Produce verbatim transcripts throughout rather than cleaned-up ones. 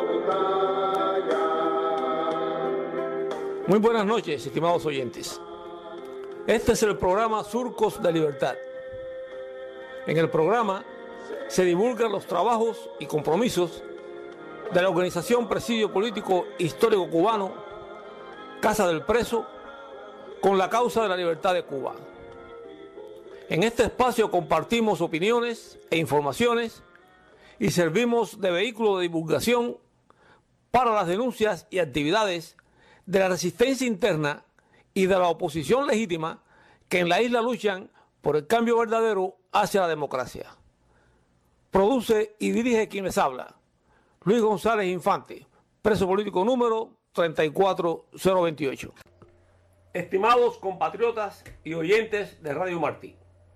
Muy buenas noches, estimados oyentes. Este es el programa Surcos de Libertad. En el programa se divulgan los trabajos y compromisos de la organización Presidio Político Histórico Cubano, Casa del Preso, con la causa de la libertad de Cuba. En este espacio compartimos opiniones e informaciones y servimos de vehículo de divulgación para las denuncias y actividades de la resistencia interna y de la oposición legítima que en la isla luchan por el cambio verdadero hacia la democracia. Produce y dirige quien les habla, Luis González Infante, preso político número treinta y cuatro mil veintiocho. Estimados compatriotas y oyentes de Radio Martí,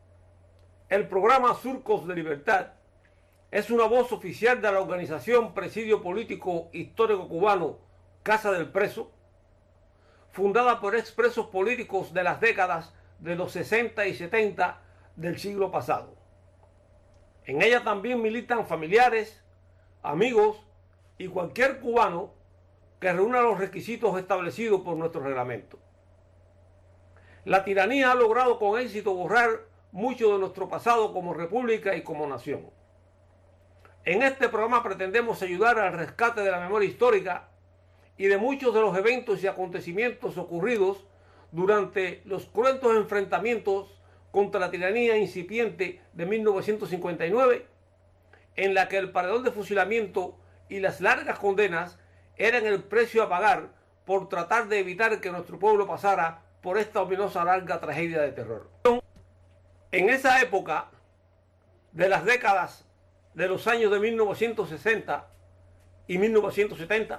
el programa Surcos de Libertad es una voz oficial de la organización Presidio Político Histórico Cubano, Casa del Preso, fundada por expresos políticos de las décadas de los sesenta y setenta del siglo pasado. En ella también militan familiares, amigos y cualquier cubano que reúna los requisitos establecidos por nuestro reglamento. La tiranía ha logrado con éxito borrar mucho de nuestro pasado como república y como nación. En este programa pretendemos ayudar al rescate de la memoria histórica y de muchos de los eventos y acontecimientos ocurridos durante los cruentos enfrentamientos contra la tiranía incipiente de mil novecientos cincuenta y nueve, en la que el paredón de fusilamiento y las largas condenas eran el precio a pagar por tratar de evitar que nuestro pueblo pasara por esta ominosa larga tragedia de terror. En esa época de las décadas de los años de mil novecientos sesenta y mil novecientos setenta,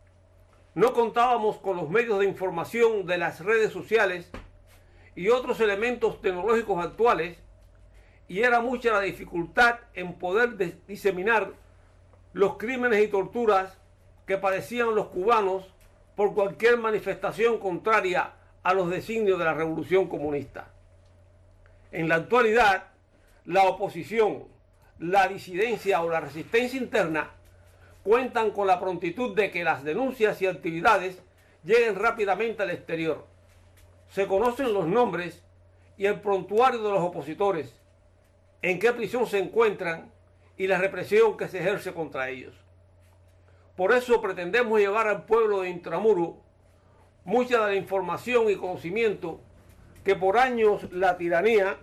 no contábamos con los medios de información de las redes sociales y otros elementos tecnológicos actuales, y era mucha la dificultad en poder diseminar los crímenes y torturas que padecían los cubanos por cualquier manifestación contraria a los designios de la revolución comunista. En la actualidad, la oposición, la disidencia o la resistencia interna cuentan con la prontitud de que las denuncias y actividades lleguen rápidamente al exterior. Se conocen los nombres y el prontuario de los opositores, en qué prisión se encuentran y la represión que se ejerce contra ellos. Por eso pretendemos llevar al pueblo de Intramuro mucha de la información y conocimiento que por años la tiranía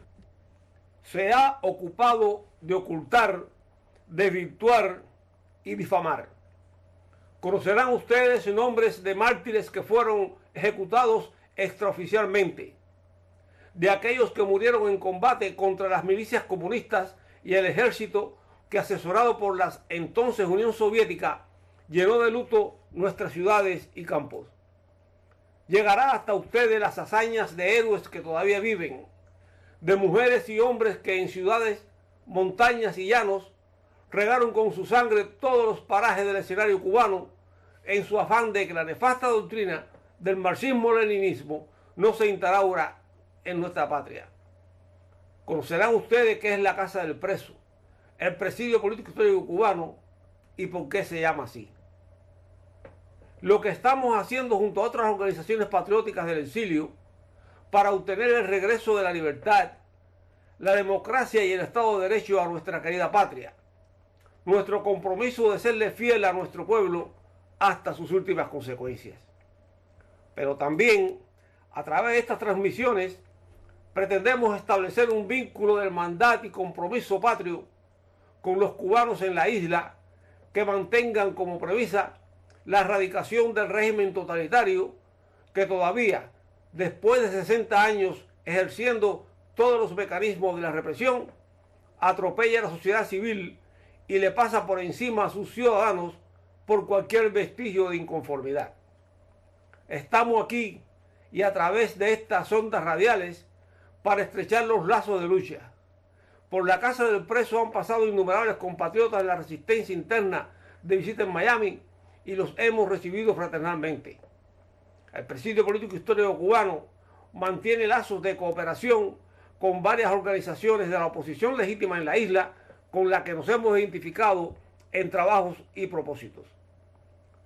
se ha ocupado de ocultar, desvirtuar y difamar. Conocerán ustedes nombres de mártires que fueron ejecutados extraoficialmente, de aquellos que murieron en combate contra las milicias comunistas y el ejército que, asesorado por la entonces Unión Soviética, llenó de luto nuestras ciudades y campos. Llegará hasta ustedes las hazañas de héroes que todavía viven, de mujeres y hombres que en ciudades, montañas y llanos regaron con su sangre todos los parajes del escenario cubano en su afán de que la nefasta doctrina del marxismo-leninismo no se instaura en nuestra patria. Conocerán ustedes qué es la Casa del Preso, el Presidio Político Histórico Cubano y por qué se llama así. Lo que estamos haciendo junto a otras organizaciones patrióticas del exilio para obtener el regreso de la libertad, la democracia y el Estado de Derecho a nuestra querida patria. Nuestro compromiso de serle fiel a nuestro pueblo hasta sus últimas consecuencias. Pero también, a través de estas transmisiones, pretendemos establecer un vínculo de hermandad y compromiso patrio con los cubanos en la isla que mantengan como premisa la erradicación del régimen totalitario que todavía, después de sesenta años ejerciendo todos los mecanismos de la represión, atropella a la sociedad civil y le pasa por encima a sus ciudadanos por cualquier vestigio de inconformidad. Estamos aquí y a través de estas ondas radiales para estrechar los lazos de lucha. Por la Casa del Preso han pasado innumerables compatriotas de la resistencia interna de visita en Miami y los hemos recibido fraternalmente. El Presidio Político Histórico Cubano mantiene lazos de cooperación con varias organizaciones de la oposición legítima en la isla con la que nos hemos identificado en trabajos y propósitos.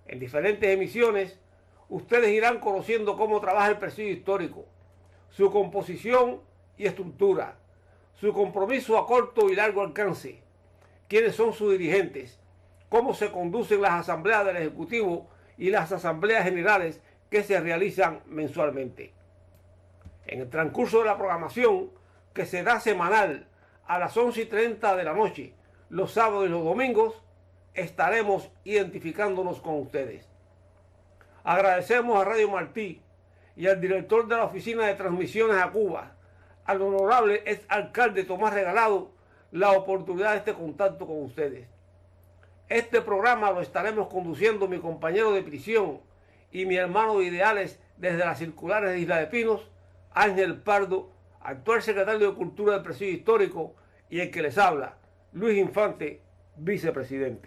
En diferentes emisiones, ustedes irán conociendo cómo trabaja el presidio histórico, su composición y estructura, su compromiso a corto y largo alcance, quiénes son sus dirigentes, cómo se conducen las asambleas del Ejecutivo y las asambleas generales que se realizan mensualmente. En el transcurso de la programación, que se da semanal a las once y treinta de la noche, los sábados y los domingos, estaremos identificándonos con ustedes. Agradecemos a Radio Martí y al director de la Oficina de Transmisiones a Cuba, al honorable ex alcalde Tomás Regalado, la oportunidad de este contacto con ustedes. Este programa lo estaremos conduciendo mi compañero de prisión y mi hermano de ideales desde las circulares de Isla de Pinos, Ángel Pardo, actual secretario de Cultura del Presidio Histórico, y el que les habla, Luis Infante, vicepresidente.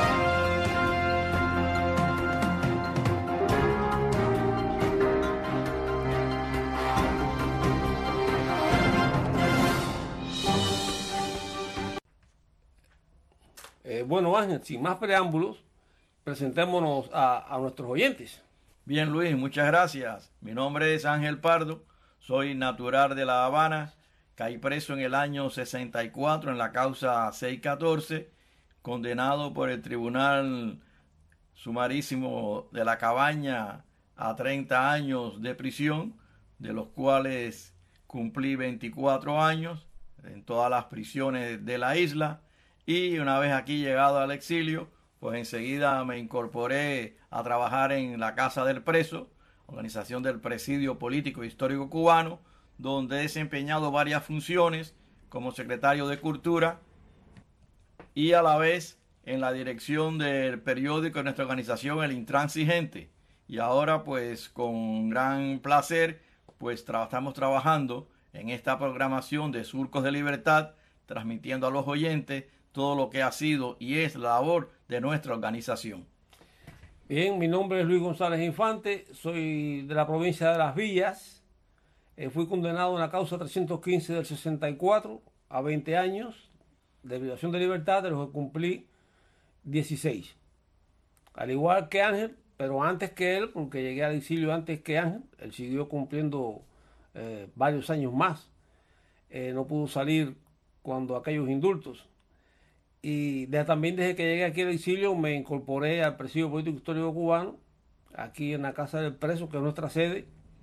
Eh, bueno, Ángel, sin más preámbulos, presentémonos a, a nuestros oyentes. Bien, Luis, muchas gracias. Mi nombre es Ángel Pardo, soy natural de La Habana, caí preso en el año sesenta y cuatro en la causa seiscientos catorce, condenado por el Tribunal Sumarísimo de la Cabaña a treinta años de prisión, de los cuales cumplí veinticuatro años en todas las prisiones de la isla. Y una vez aquí llegado al exilio, pues enseguida me incorporé a trabajar en la Casa del Preso, organización del Presidio Político e Histórico Cubano, donde he desempeñado varias funciones como secretario de Cultura y a la vez en la dirección del periódico de nuestra organización, El Intransigente. Y ahora, pues con gran placer, pues tra- estamos trabajando en esta programación de Surcos de Libertad, transmitiendo a los oyentes todo lo que ha sido y es la labor de nuestra organización. Bien, mi nombre es Luis González Infante, soy de la provincia de Las Villas. Eh, fui condenado en la causa trescientos quince del sesenta y cuatro a veinte años de privación de libertad, de los que cumplí dieciséis. Al igual que Ángel, pero antes que él, porque llegué al exilio antes que Ángel, él siguió cumpliendo eh, varios años más. Eh, no pudo salir cuando aquellos indultos. Y de, también desde que llegué aquí al exilio me incorporé al Presidio Político Histórico Cubano, aquí en la Casa del Preso, que es nuestra sede,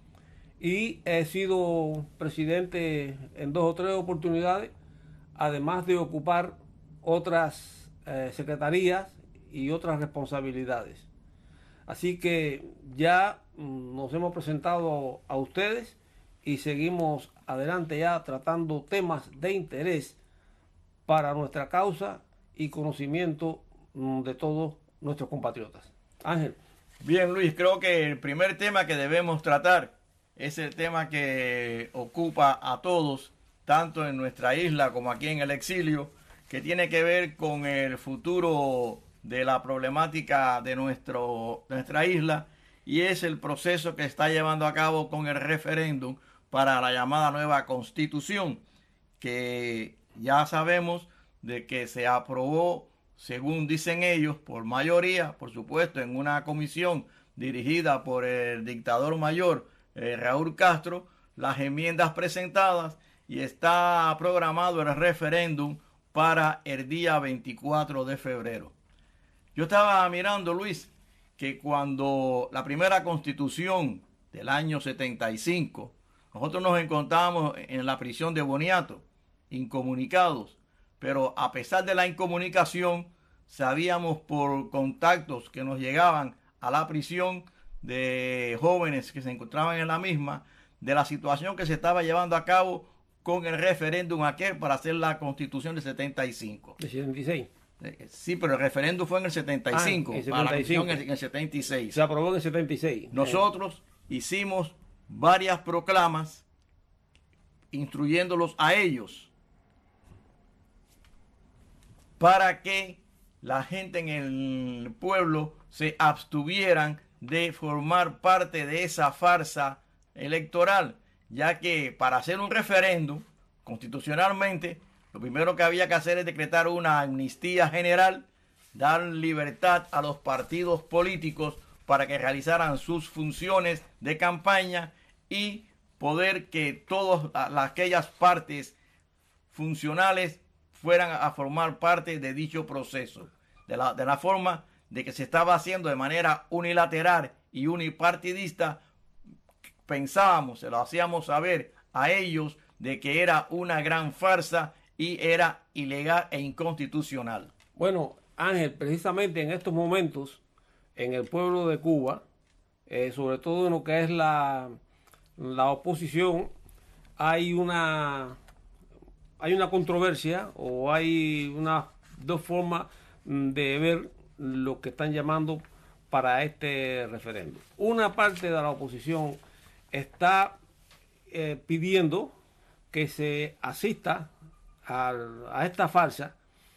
y he sido presidente en dos o tres oportunidades, además de ocupar otras eh, secretarías y otras responsabilidades. Así que ya mm, nos hemos presentado a ustedes y seguimos adelante ya tratando temas de interés para nuestra causa y conocimiento de todos nuestros compatriotas. Ángel. Bien, Luis, creo que el primer tema que debemos tratar es el tema que ocupa a todos, tanto en nuestra isla como aquí en el exilio, que tiene que ver con el futuro de la problemática de nuestro, nuestra isla, y es el proceso que está llevando a cabo con el referéndum para la llamada nueva Constitución, que ya sabemos de que se aprobó, según dicen ellos, por mayoría, por supuesto, en una comisión dirigida por el dictador mayor eh, Raúl Castro, las enmiendas presentadas, y está programado el referéndum para el día veinticuatro de febrero. Yo estaba mirando, Luis, que cuando la primera Constitución del año setenta y cinco, nosotros nos encontramos en la prisión de Boniato, incomunicados, pero a pesar de la incomunicación, sabíamos por contactos que nos llegaban a la prisión de jóvenes que se encontraban en la misma, de la situación que se estaba llevando a cabo con el referéndum aquel para hacer la Constitución del setenta y cinco. ¿De setenta y seis? Sí, pero el referéndum fue en el setenta y cinco, ah, en para la Constitución en el setenta y seis. Se aprobó en el setenta y seis. Nosotros hicimos varias proclamas instruyéndolos a ellos para que la gente en el pueblo se abstuvieran de formar parte de esa farsa electoral, ya que para hacer un referéndum constitucionalmente, lo primero que había que hacer es decretar una amnistía general dar libertad a los partidos políticos para que realizaran sus funciones de campaña y poder que todas aquellas partes funcionales fueran a formar parte de dicho proceso, de la, de la forma de que se estaba haciendo de manera unilateral y unipartidista. Pensábamos, se lo hacíamos saber a ellos de que era una gran farsa y era ilegal e inconstitucional. Bueno, Ángel, precisamente en estos momentos, en el pueblo de Cuba, eh, sobre todo en lo que es la, la oposición, hay una, hay una controversia o hay unas dos formas de ver lo que están llamando para este referéndum. Una parte de la oposición está eh, pidiendo que se asista a, a esta farsa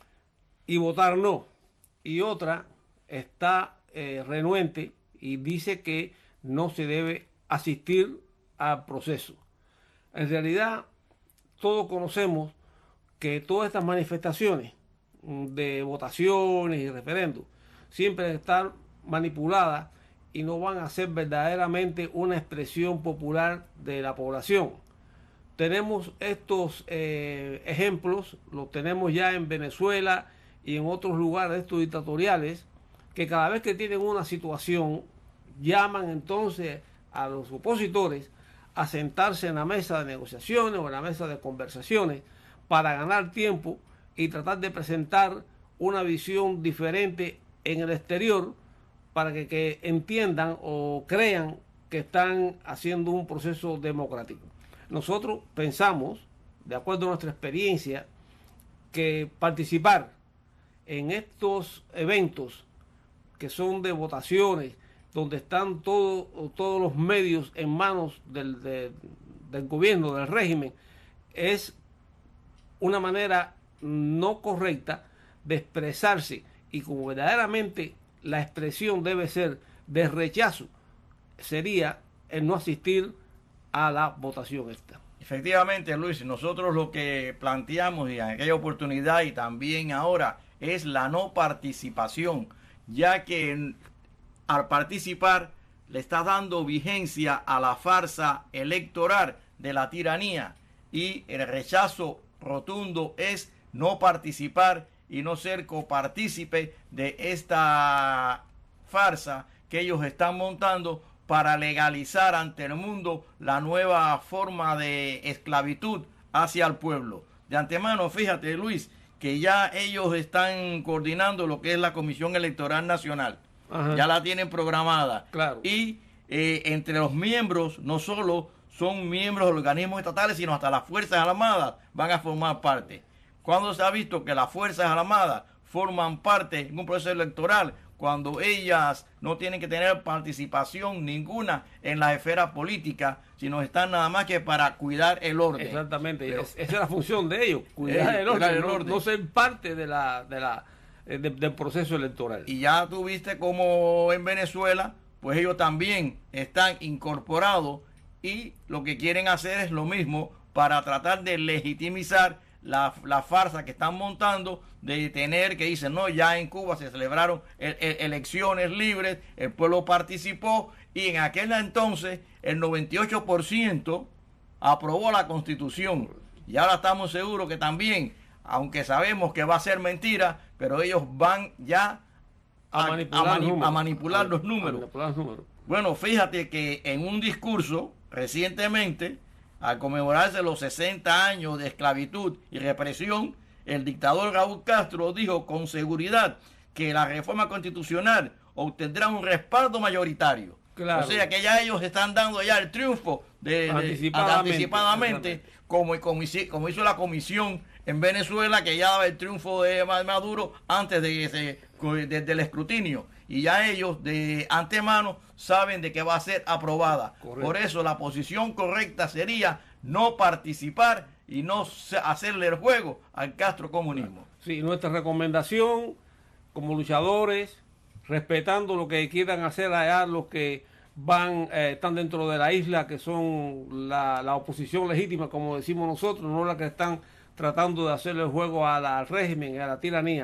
y votar no, y otra está eh, renuente y dice que no se debe asistir al proceso. En realidad, todos conocemos que todas estas manifestaciones de votaciones y referendos siempre están manipuladas y no van a ser verdaderamente una expresión popular de la población. Tenemos estos eh, ejemplos, los tenemos ya en Venezuela y en otros lugares estos dictatoriales, que cada vez que tienen una situación llaman entonces a los opositores a sentarse en la mesa de negociaciones o en la mesa de conversaciones para ganar tiempo y tratar de presentar una visión diferente en el exterior para que, que entiendan o crean que están haciendo un proceso democrático. Nosotros pensamos, de acuerdo a nuestra experiencia, que participar en estos eventos que son de votaciones, donde están todo, todos los medios en manos del, de, del gobierno, del régimen, es una manera no correcta de expresarse, y como verdaderamente la expresión debe ser de rechazo, sería el no asistir a la votación esta. Efectivamente, Luis, nosotros lo que planteamos en aquella oportunidad y también ahora es la no participación, ya que al participar le está dando vigencia a la farsa electoral de la tiranía, y el rechazo rotundo es no participar y no ser copartícipe de esta farsa que ellos están montando para legalizar ante el mundo la nueva forma de esclavitud hacia el pueblo. De antemano, fíjate, Luis, que ya ellos están coordinando lo que es la Comisión Electoral Nacional. Ajá. Ya la tienen programada. Claro. Y eh, entre los miembros, no solo son miembros de organismos estatales, sino hasta las Fuerzas Armadas van a formar parte. Cuando se ha visto que las Fuerzas Armadas forman parte en un proceso electoral, cuando ellas no tienen que tener participación ninguna en la esfera política, sino están nada más que para cuidar el orden. Exactamente, Pero, es, esa es la función de ellos, cuidar eh, el orden, el orden. No, no ser parte de la, de la, de, del proceso electoral. Y ya tuviste como en Venezuela, pues ellos también están incorporados y lo que quieren hacer es lo mismo para tratar de legitimizar La, la farsa que están montando de tener que dicen, no, ya en Cuba se celebraron el, el, elecciones libres, el pueblo participó y en aquel entonces el noventa y ocho por ciento aprobó la Constitución, y ahora estamos seguros que también, aunque sabemos que va a ser mentira, pero ellos van ya a, a manipular, a mani a manipular, los, números. a manipular los números. Bueno, fíjate que en un discurso recientemente, al conmemorarse los sesenta años de esclavitud y represión, el dictador Raúl Castro dijo con seguridad que la reforma constitucional obtendrá un respaldo mayoritario. Claro. O sea que ya ellos están dando ya el triunfo de, anticipadamente, de, anticipadamente como, como, como hizo la comisión en Venezuela, que ya daba el triunfo de Maduro antes de que se, de, del escrutinio. Y ya ellos de antemano saben de que va a ser aprobada. Correcto. Por eso la posición correcta sería no participar y no hacerle el juego al castrocomunismo. Sí, nuestra recomendación como luchadores, respetando lo que quieran hacer allá los que van, eh, están dentro de la isla, que son la, la oposición legítima, como decimos nosotros, no la que están tratando de hacerle el juego a la, al régimen, a la tiranía.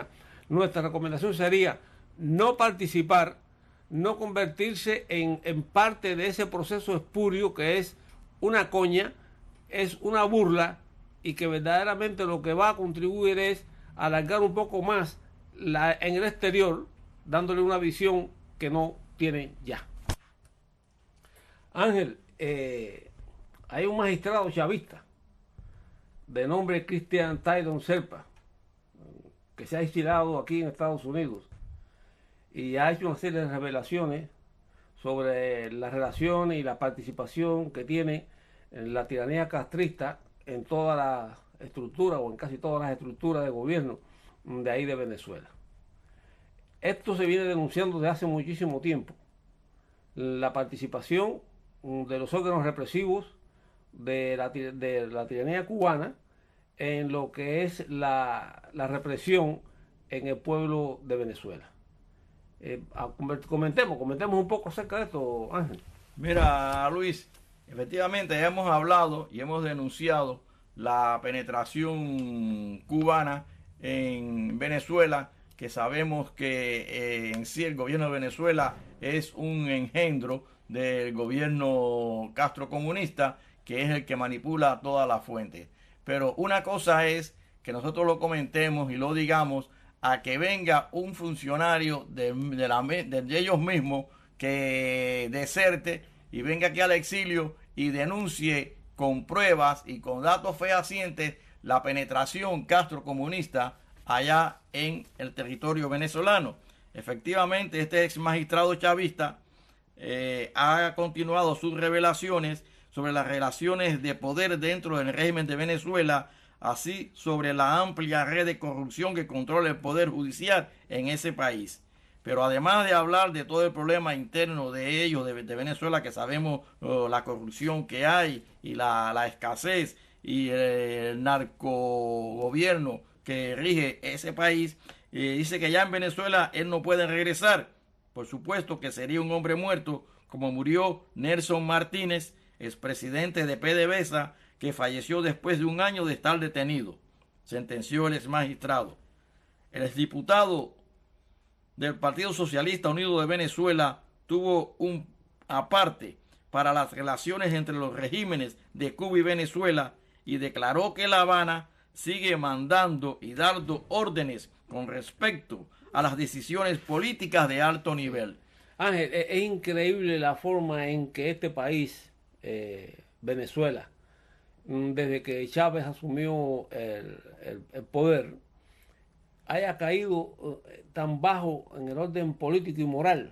nuestra recomendación sería no participar, no convertirse en, en parte de ese proceso espurio que es una coña, es una burla y que verdaderamente lo que va a contribuir es alargar un poco más la, en el exterior, dándole una visión que no tiene ya. Ángel, eh, hay un magistrado chavista de nombre Christian Taylor Serpa, que se ha instalado aquí en Estados Unidos y ha hecho una serie de revelaciones sobre las relaciones y la participación que tiene en la tiranía castrista en toda la estructura o en casi todas las estructuras de gobierno de ahí de Venezuela. Esto se viene denunciando desde hace muchísimo tiempo. La participación de los órganos represivos de la, de la tiranía cubana en lo que es la, la represión en el pueblo de Venezuela. Eh, comentemos, comentemos un poco acerca de esto, Ángel. Mira, Luis, efectivamente hemos hablado y hemos denunciado la penetración cubana en Venezuela, que sabemos que eh, en sí el gobierno de Venezuela es un engendro del gobierno castrocomunista, que es el que manipula todas las fuentes. Pero una cosa es que nosotros lo comentemos y lo digamos, a que venga un funcionario de, de, la, de ellos mismos que deserte y venga aquí al exilio y denuncie con pruebas y con datos fehacientes la penetración castrocomunista allá en el territorio venezolano. Efectivamente, este ex magistrado chavista eh, ha continuado sus revelaciones sobre las relaciones de poder dentro del régimen de Venezuela, así sobre la amplia red de corrupción que controla el poder judicial en ese país. Pero además de hablar de todo el problema interno de ellos, de, de Venezuela, que sabemos uh, la corrupción que hay y la, la escasez y el narcogobierno que rige ese país, eh, dice que ya en Venezuela él no puede regresar. Por supuesto que sería un hombre muerto, como murió Nelson Martínez, expresidente de PDVSA, que falleció después de un año de estar detenido, sentenció el ex magistrado. El exdiputado del Partido Socialista Unido de Venezuela tuvo un aparte para las relaciones entre los regímenes de Cuba y Venezuela y declaró que La Habana sigue mandando y dando órdenes con respecto a las decisiones políticas de alto nivel. Ángel, es, es increíble la forma en que este país, eh, Venezuela, desde que Chávez asumió el, el, el poder, haya caído uh, tan bajo en el orden político y moral,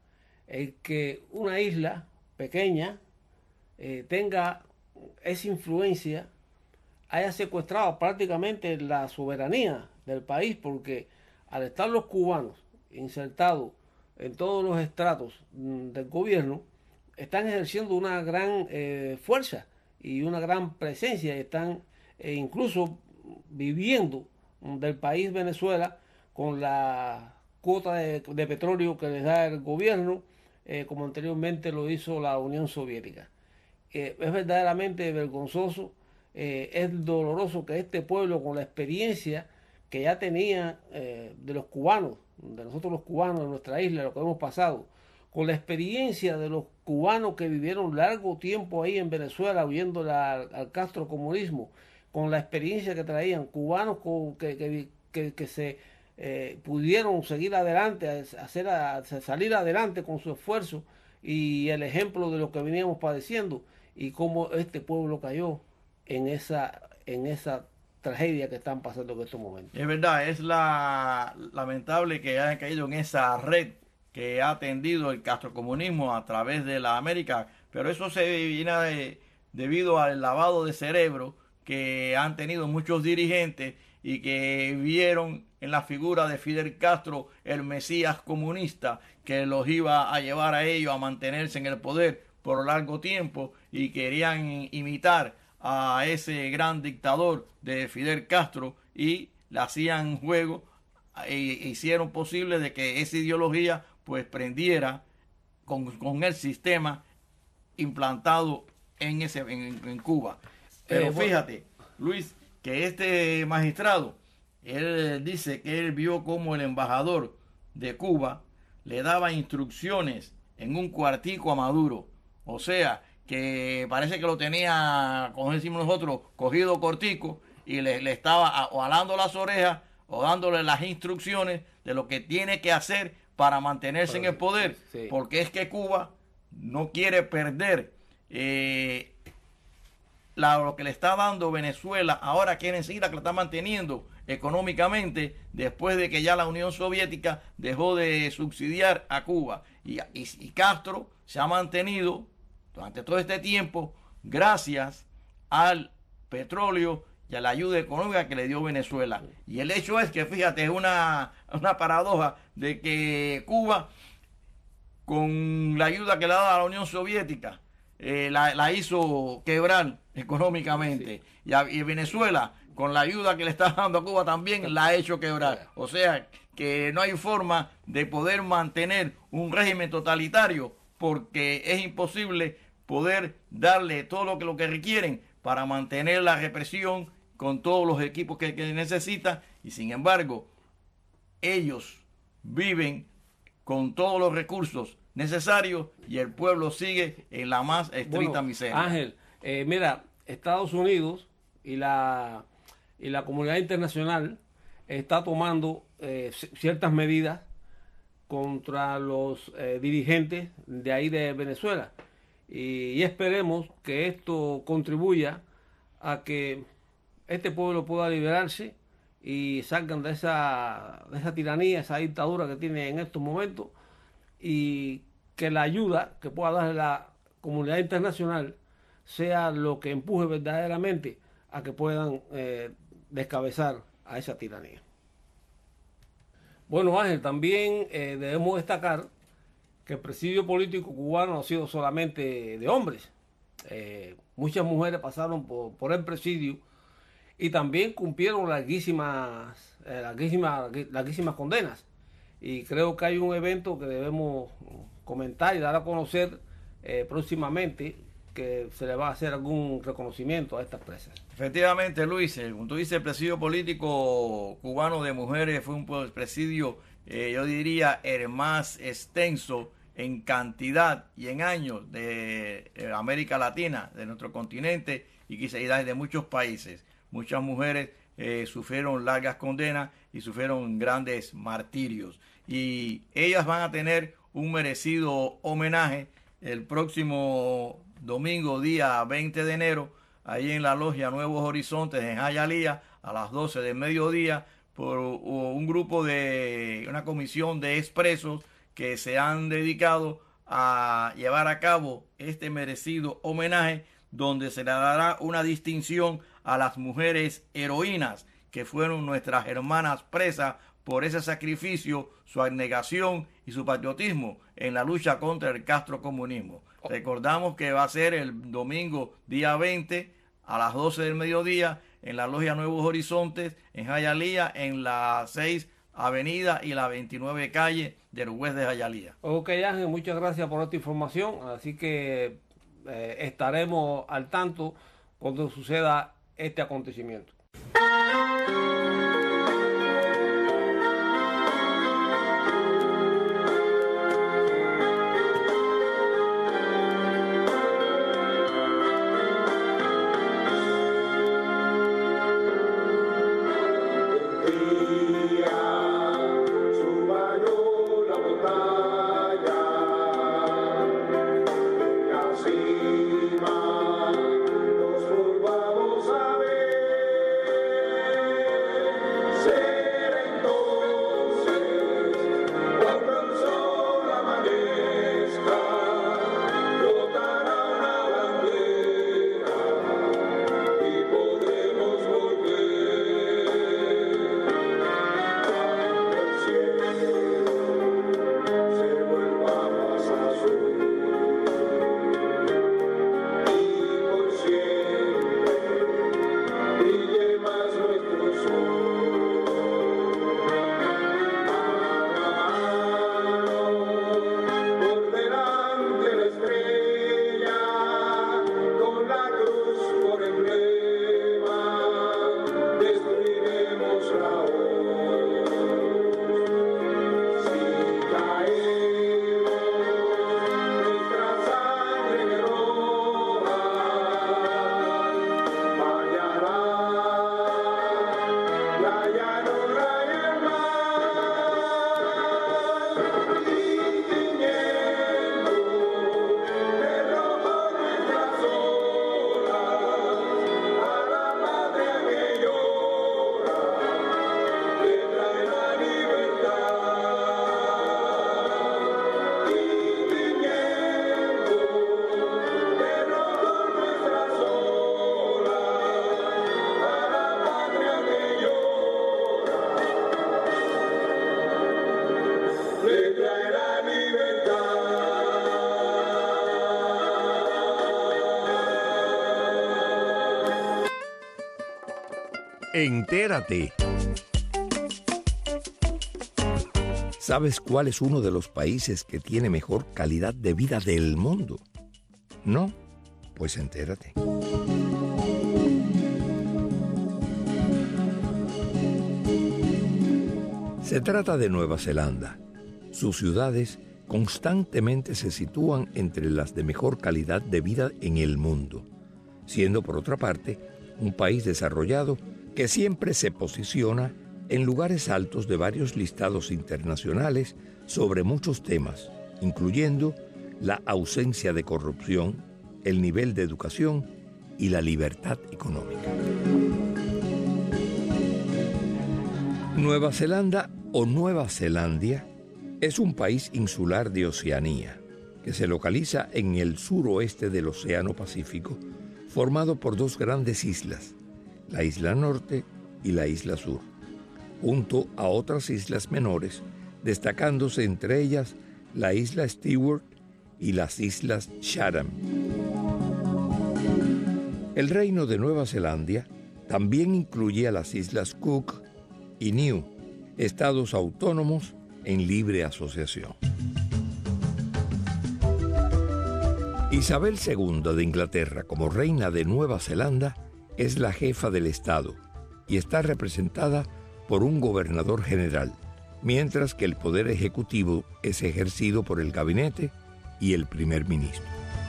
el que una isla pequeña eh, tenga esa influencia, haya secuestrado prácticamente la soberanía del país, porque al estar los cubanos insertados en todos los estratos mm, del gobierno, están ejerciendo una gran eh, fuerza y una gran presencia, están eh, incluso viviendo del país Venezuela con la cuota de, de petróleo que les da el gobierno, eh, como anteriormente lo hizo la Unión Soviética. Eh, es verdaderamente vergonzoso, eh, es doloroso que este pueblo, con la experiencia que ya tenía eh, de los cubanos, de nosotros los cubanos de nuestra isla, lo que hemos pasado, con la experiencia de los cubanos que vivieron largo tiempo ahí en Venezuela huyendo la, al castrocomunismo, con la experiencia que traían, cubanos con, que, que, que, que se eh, pudieron seguir adelante, hacer a, salir adelante con su esfuerzo y el ejemplo de lo que veníamos padeciendo, y cómo este pueblo cayó en esa, en esa tragedia que están pasando en estos momentos. Es verdad, es la lamentable que hayan caído en esa red que ha atendido el castrocomunismo a través de la América, pero eso se viene de, debido al lavado de cerebro que han tenido muchos dirigentes y que vieron en la figura de Fidel Castro el Mesías comunista que los iba a llevar a ellos a mantenerse en el poder por largo tiempo, y querían imitar a ese gran dictador de Fidel Castro y le hacían juego e hicieron posible de que esa ideología pues prendiera con, con el sistema implantado en, ese, en, en Cuba. Pero eh, fíjate, Luis, que este magistrado Él dice que él vio como el embajador de Cuba le daba instrucciones en un cuartico a Maduro. O sea, que parece que lo tenía, como decimos nosotros, cogido cortico y le, le estaba o alando las orejas o dándole las instrucciones de lo que tiene que hacer para mantenerse en el poder. Sí. Porque es que Cuba no quiere perder eh, la, lo que le está dando Venezuela, ahora quiere enseguida que la está manteniendo económicamente después de que ya la Unión Soviética dejó de subsidiar a Cuba. Y, y, y Castro se ha mantenido durante todo este tiempo gracias al petróleo y a la ayuda económica que le dio Venezuela. Y el hecho es que, fíjate, es una, una paradoja de que Cuba, con la ayuda que le ha dado a la Unión Soviética, eh, la, la hizo quebrar económicamente. Sí. Y, a, y Venezuela, con la ayuda que le está dando a Cuba, también la ha hecho quebrar. O sea, que no hay forma de poder mantener un régimen totalitario, porque es imposible poder darle todo lo que, lo que requieren para mantener la represión con todos los equipos que, que necesita, y sin embargo, ellos viven con todos los recursos necesarios y el pueblo sigue en la más estricta bueno, miseria. Ángel, eh, mira, Estados Unidos y la, y la comunidad internacional está tomando eh, ciertas medidas contra los eh, dirigentes de ahí de Venezuela. Y, y esperemos que esto contribuya a que este pueblo pueda liberarse y salgan de esa, de esa tiranía, esa dictadura que tiene en estos momentos, y que la ayuda que pueda dar la comunidad internacional sea lo que empuje verdaderamente a que puedan eh, descabezar a esa tiranía. Bueno, Ángel, también eh, debemos destacar que el presidio político cubano no ha sido solamente de hombres. Eh, muchas mujeres pasaron por, por el presidio y también cumplieron larguísimas, eh, larguísimas, larguísimas condenas. Y creo que hay un evento que debemos comentar y dar a conocer eh, próximamente, que se le va a hacer algún reconocimiento a estas presas. Efectivamente, Luis, como tú dices, el presidio político cubano de mujeres fue un presidio, eh, yo diría, el más extenso en cantidad y en años de, de América Latina, de nuestro continente, y quizás de muchos países. Muchas mujeres eh, sufrieron largas condenas y sufrieron grandes martirios. Y ellas van a tener un merecido homenaje el próximo domingo, día veinte de enero, ahí en la logia Nuevos Horizontes en Hialeah, a las doce del mediodía, por un grupo de, una comisión de expresos que se han dedicado a llevar a cabo este merecido homenaje, donde se le dará una distinción a las mujeres heroínas que fueron nuestras hermanas presas por ese sacrificio, su abnegación y su patriotismo en la lucha contra el castrocomunismo. Recordamos que va a ser el domingo día veinte a las doce del mediodía en la logia Nuevos Horizontes en Hialeah, en la seis Avenida y la veintinueve calle del West de Hialeah. Ok, Ángel, muchas gracias por esta información. Así que eh, estaremos al tanto cuando suceda este acontecimiento. Nos volvamos a ver. Entérate. ¿Sabes cuál es uno de los países que tiene mejor calidad de vida del mundo? ¿No? Pues entérate. Se trata de Nueva Zelanda. Sus ciudades constantemente se sitúan entre las de mejor calidad de vida en el mundo, siendo por otra parte un país desarrollado que siempre se posiciona en lugares altos de varios listados internacionales sobre muchos temas, incluyendo la ausencia de corrupción, el nivel de educación y la libertad económica. Nueva Zelanda o Nueva Zelandia es un país insular de Oceanía que se localiza en el suroeste del Océano Pacífico, formado por dos grandes islas, la isla norte y la isla sur, junto a otras islas menores, destacándose entre ellas la isla Stewart y las islas Chatham. El reino de Nueva Zelanda también incluye a las islas Cook y Niue, estados autónomos en libre asociación. Isabel segunda de Inglaterra, como reina de Nueva Zelanda, es la jefa del estado y está representada por un gobernador general, mientras que el poder ejecutivo es ejercido por el gabinete y el primer ministro.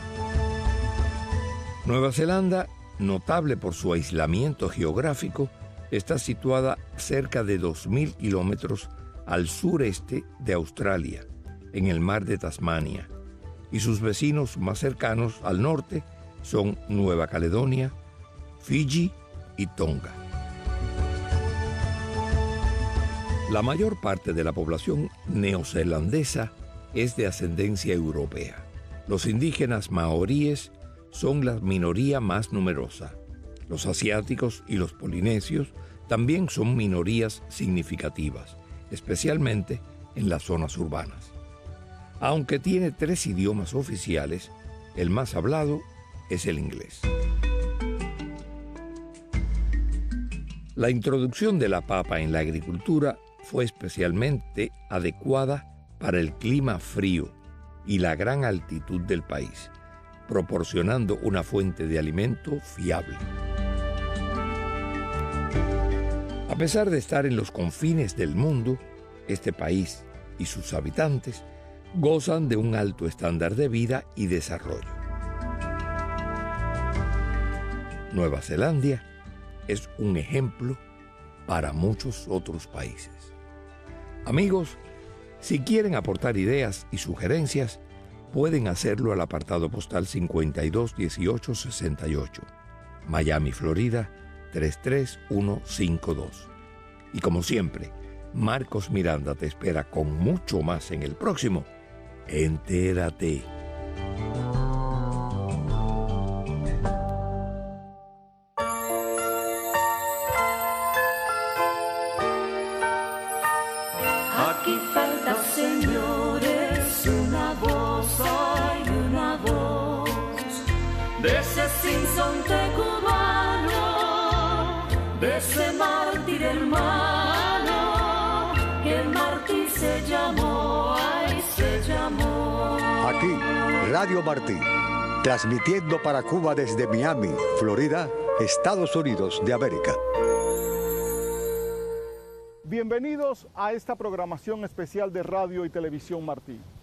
Nueva Zelanda, notable por su aislamiento geográfico, está situada cerca de dos mil kilómetros al sureste de Australia, en el mar de Tasmania, y sus vecinos más cercanos al norte son Nueva Caledonia, Fiji y Tonga. La mayor parte de la población neozelandesa es de ascendencia europea. Los indígenas maoríes son la minoría más numerosa. Los asiáticos y los polinesios también son minorías significativas, especialmente en las zonas urbanas. Aunque tiene tres idiomas oficiales, el más hablado es el inglés. La introducción de la papa en la agricultura fue especialmente adecuada para el clima frío y la gran altitud del país, proporcionando una fuente de alimento fiable. A pesar de estar en los confines del mundo, este país y sus habitantes gozan de un alto estándar de vida y desarrollo. Nueva Zelanda es un ejemplo para muchos otros países. Amigos, si quieren aportar ideas y sugerencias, pueden hacerlo al apartado postal cincuenta y dos dieciocho sesenta y ocho, Miami, Florida, tres tres uno cinco dos. Y como siempre, Marcos Miranda te espera con mucho más en el próximo Entérate. Aquí falta, señores, una voz, hay una voz de ese sinsonte cubano, de ese mártir hermano, que Martí se llamó, ay, se llamó. Aquí, Radio Martí, transmitiendo para Cuba desde Miami, Florida, Estados Unidos de América. Bienvenidos a esta programación especial de Radio y Televisión Martí.